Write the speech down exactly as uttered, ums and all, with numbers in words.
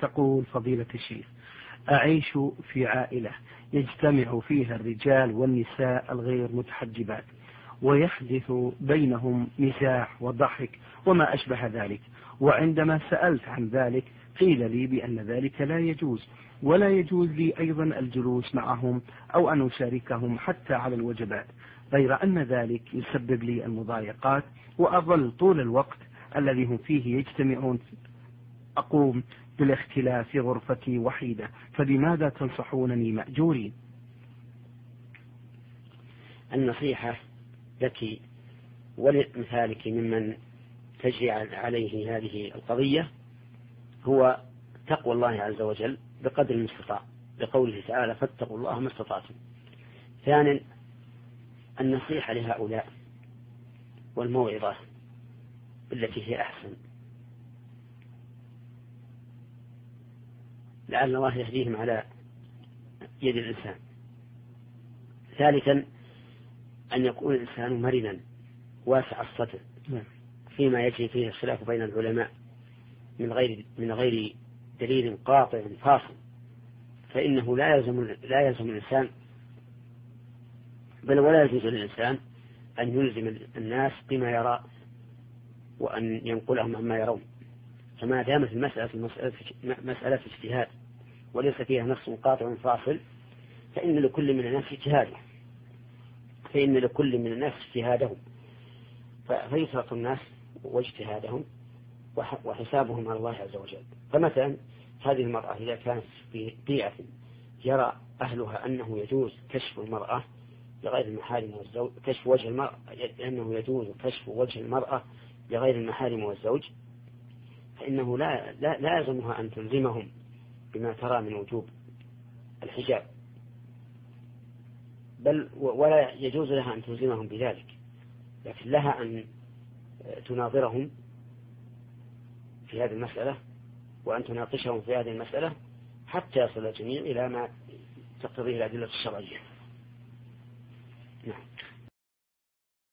تقول فضيلة الشيخ: أعيش في عائلة يجتمع فيها الرجال والنساء الغير متحجبات، ويحدث بينهم مزاح وضحك وما أشبه ذلك، وعندما سألت عن ذلك قيل لي بأن ذلك لا يجوز، ولا يجوز لي أيضا الجلوس معهم أو أن أشاركهم حتى على الوجبات، غير أن ذلك يسبب لي المضايقات، وأظل طول الوقت الذي هم فيه يجتمعون أقوم بالاختلاف في غرفتي وحيدة، فبماذا تنصحونني مأجورين؟ النصيحة لك ولمثالك ممن تجري عليه هذه القضية هو تقوى الله عز وجل بقدر المستطاع، بقوله تعالى: فاتقوا الله ما استطعتم. ثانيا، النصيحة لهؤلاء والموعظة التي هي أحسن، لعل الله يهديهم على يد الإنسان. ثالثا، أن يكون الإنسان مرنا واسع الصدر فيما يجري فيه الخلاف بين العلماء من غير من غير دليل قاطع فاصل، فإنه لا يلزم لا يلزم الإنسان بل ولا يجوز للإنسان أن يلزم الناس بما يرى وأن ينقلهم عما يرون، فما دامت المسألة مسألة اجتهاد وليس فيها نص قاطع فاصل، فإن لكل من الناس اجتهاده فإن لكل من الناس اجتهادهم فيترك الناس واجتهادهم وحسابهم على الله عز وجل. فمثلا هذه المرأة إذا كانت في بيئة يرى أهلها أنه يجوز كشف المرأة لغير المحارم والزوج، كشف وجه المرأة أنه يجوز كشف وجه المرأة لغير المحارم والزوج، فإنه لا لا لا يلزمها أن تلزمهم بما ترى من وجوب الحجاب، بل ولا يجوز لها أن تلزمهم بذلك، لكن لها أن تناظرهم في هذه المسألة وأن تناقشهم في هذه المسألة حتى يصل الجميع إلى ما تقتضيه الأدلة الشرعية. نعم.